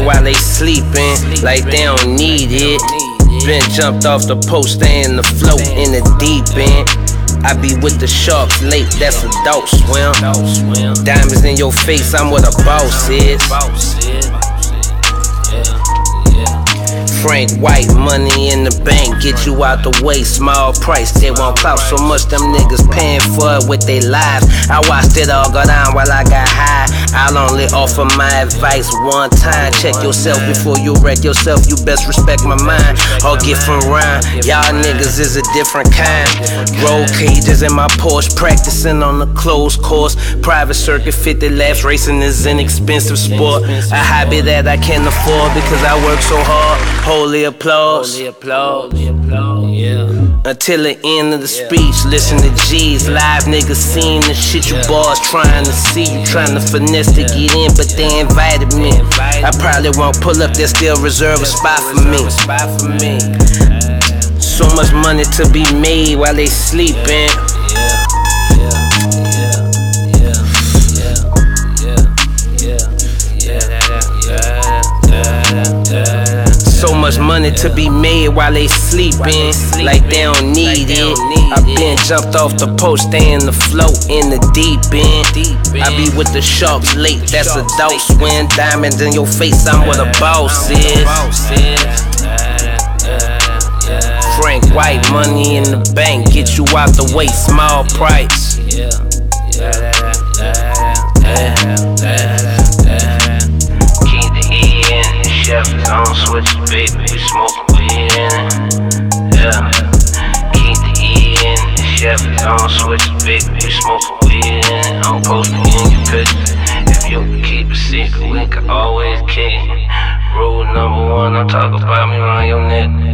while they sleeping, like they don't need it. Been jumped off the post, stay in the float in the deep end. I be with the sharks late, that's adult swim. Diamonds in your face, I'm what a boss is. Frank White, money in the bank, get you out the way, small price. They won't clout so much, them niggas paying for it with their lives. I watched it all go down while I got high. I'll only offer my advice one time. Check yourself before you wreck yourself. You best respect my mind or get from rhyme. Y'all niggas is a different kind. Roll cages in my Porsche, practicing on the closed course. Private circuit, 50 laps, racing is an expensive sport. A hobby that I can't afford because I work so hard. Holy applause. Until the end of the speech, listen to G's. Live niggas seen the shit you boys trying to see. You trying to finesse to get in, but they invited me. I probably won't pull up, they still reserve a spot for me. So much money to be made while they sleeping. So much money to be made while they sleeping, like they don't need it. I been jumped off the post, stay in the float in the deep end. I be with the sharks late, that's adult swim. Diamonds in your face, I'm what a boss is. Frank White, money in the bank, get you out the way, small price. Chef is on switches, baby, we smoking weed in it. Yeah, keep the E in it. Chef is on switches, baby, we smoking weed in it. I'm posting in your pictures. If you can keep it secret, we can always kick it. Rule number one, don't talk about me around your neck.